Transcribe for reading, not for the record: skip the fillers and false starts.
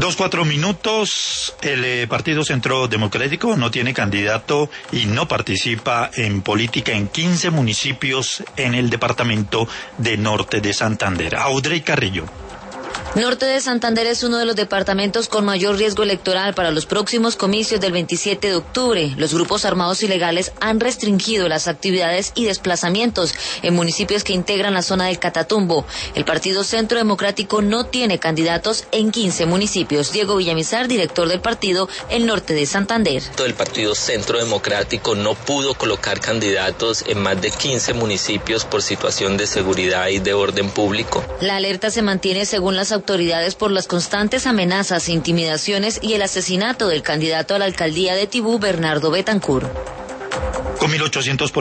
2:04. El Partido Centro Democrático no tiene candidato y no participa en política en 15 municipios en el departamento de Norte de Santander. Audrey Carrillo. Norte de Santander es uno de los departamentos con mayor riesgo electoral para los próximos comicios del 27 de octubre. Los grupos armados ilegales han restringido las actividades y desplazamientos en municipios que integran la zona del Catatumbo. El Partido Centro Democrático no tiene candidatos en 15 municipios. Diego Villamizar, director del partido en Norte de Santander. El Partido Centro Democrático no pudo colocar candidatos en más de 15 municipios por situación de seguridad y de orden público. La alerta se mantiene según las autoridades por las constantes amenazas, intimidaciones y el asesinato del candidato a la alcaldía de Tibú, Bernardo Betancur. Con 1.800